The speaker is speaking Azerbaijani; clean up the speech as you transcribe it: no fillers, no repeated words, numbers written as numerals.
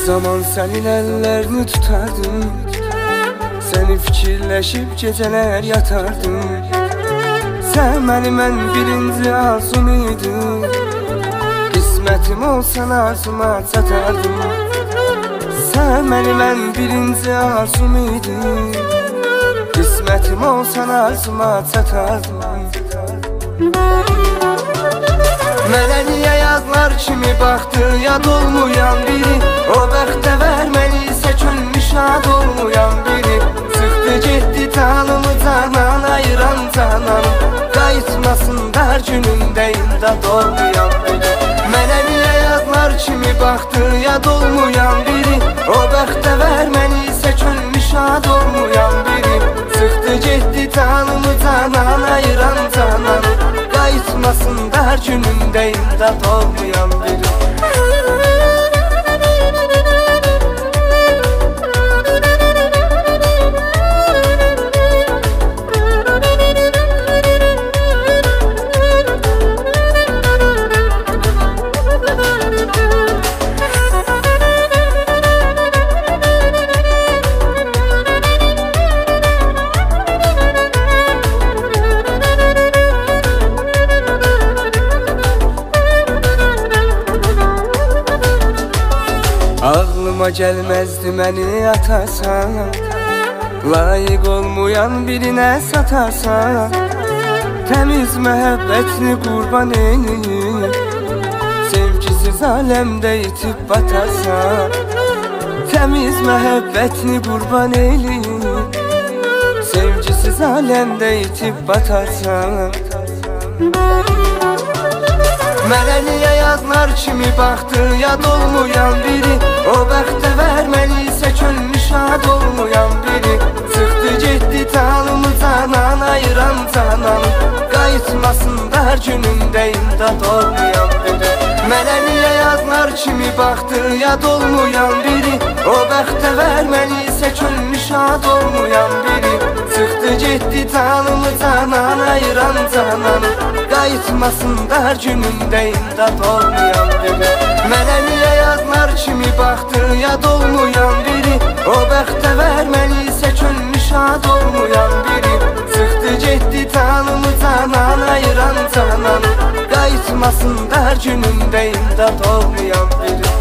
zaman senin ellerini tutardım, seni fikirleşip geceler yatardım. Sevmeni ben birinci arzumydum, qismətim olsan arzuma çatardım. Sevmeni ben birinci arzumydum, qismətim olsan arzuma çatardım. Mənə niyə yazlar kimi baxdı yad olmayan biri, o bəxtə verməli isə könlü şad olmayan biri. Çıxdı getdi tanımı canan, ayıran canan, qayıtmasın dar günündə imdad olmayan biri. Mənə niyə yazlar kimi baxdı yad olmayan biri, o bəxtə verməli isə könlü şad olmayan biri. Çıxdı getdi tanımı canan, ayıran canan, qayıtmasın dar günündə imdad olmayan biri. Ağlıma gəlməzdi məni atarsan, layiq olmayan birinə satarsan. Təmiz məhəbbətini qurban eləyib, sevgisiz aləmdə itib batarsan. Təmiz məhəbbətini qurban eləyib, sevgisiz aləmdə itib batarsan. Mənə niyə yazlar kimi baxdı yad olmayan biri, o bəxtə verməli isə könlü şad olmayan biri. Çıxdı getdi tanımı canan, ayıran canan, qayıtmasın dar günündə imdad olmayan biri. Mənə niyə yazlar kimi baxdı yad olmayan biri, o bəxtə verməli isə könlü şad olmayan biri. Çıxdı getdi tanımı canan, ayıran canan, qayıtmasın dar günündə imdad olmayan biri. Mənə niyə yazlar kimi baxdı yad olmayan biri, o bəxtə verməli isə könlü şad olmayan biri. Çıxdı getdi tanımı canan, ayıran canan, qayıtmasın dar günündə imdad olmayan biri.